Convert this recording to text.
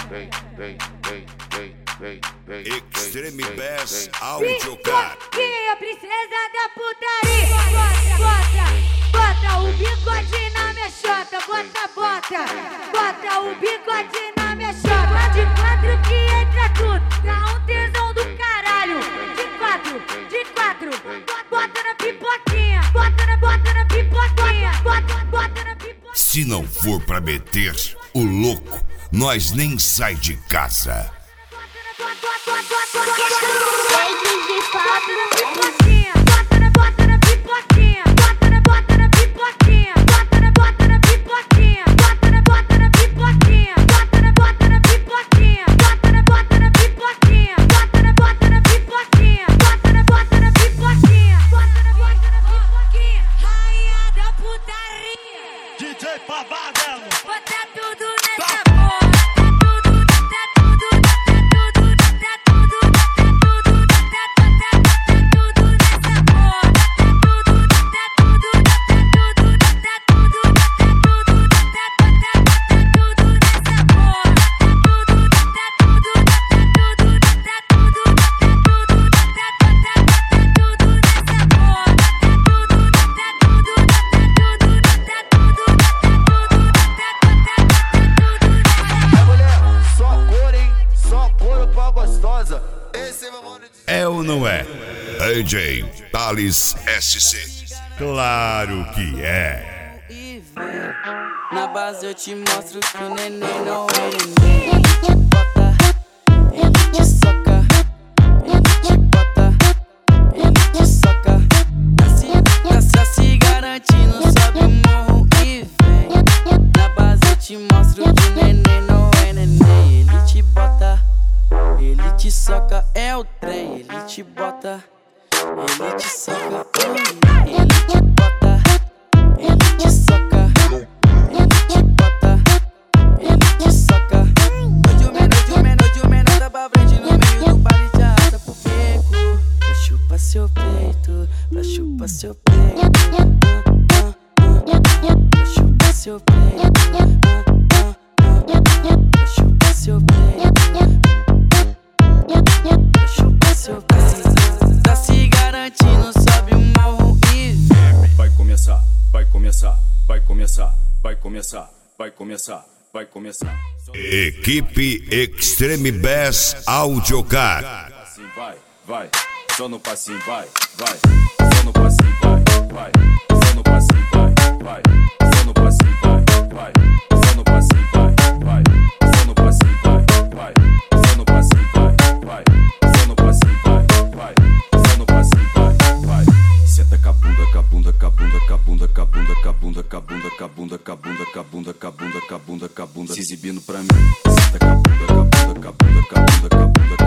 Extreme Bass Audio Car. Que a princesa da putaria. Bota o bigode na minha chota. Bota o bigode na minha chota. De quatro que entra tudo. Dá um tesão do caralho. De quatro. Bota na pipoquinha. Bota na pipoquinha. Bota na pipoquinha. Se não for pra meter o louco, nós nem sai de casa. É ou não é? DJ Thales SC. Claro que é. E vem, na base eu te mostro que o neném não é neném. Ele te bota, ele te soca. Ele te bota, ele te soca. Tá se garantindo, sobe o morro e vem. Na base eu te mostro que o neném não é neném. Ele te bota, ele te soca, é o trem. Ele te bota, ele te soca. Ele te bota, ele te soca. Ele te bota, ele te soca. Hoje o menor tá pra frente no meio do baile de arrasta pro beco. Pra chupar seu peito, pra chupar seu peito. Pra chupar seu peito. Pra chupar seu peito. Tá se garantindo, sobe o morro e vem. Vai começar, vai começar, vai começar, vai começar, vai começar, vai começar. Equipe Extreme Bass Audio Car. Vai, só no passinho, vai, só no passinho, vai, só no passinho, vai, só no passinho, vai, só no passinho, vai, só no passinho, vai, só no passinho, vai, só no passinho, vai, só no passinho, vai. Senta com a bunda, com a bunda, com a bunda, com a bunda, com a bunda, com a bunda, com a bunda, com a bunda, com a bunda, com a bunda, com a bunda, com a bunda, com a bunda, se exibindo pra mim. Senta com a bunda, com a bunda, com a bunda, com a bunda, com a bunda.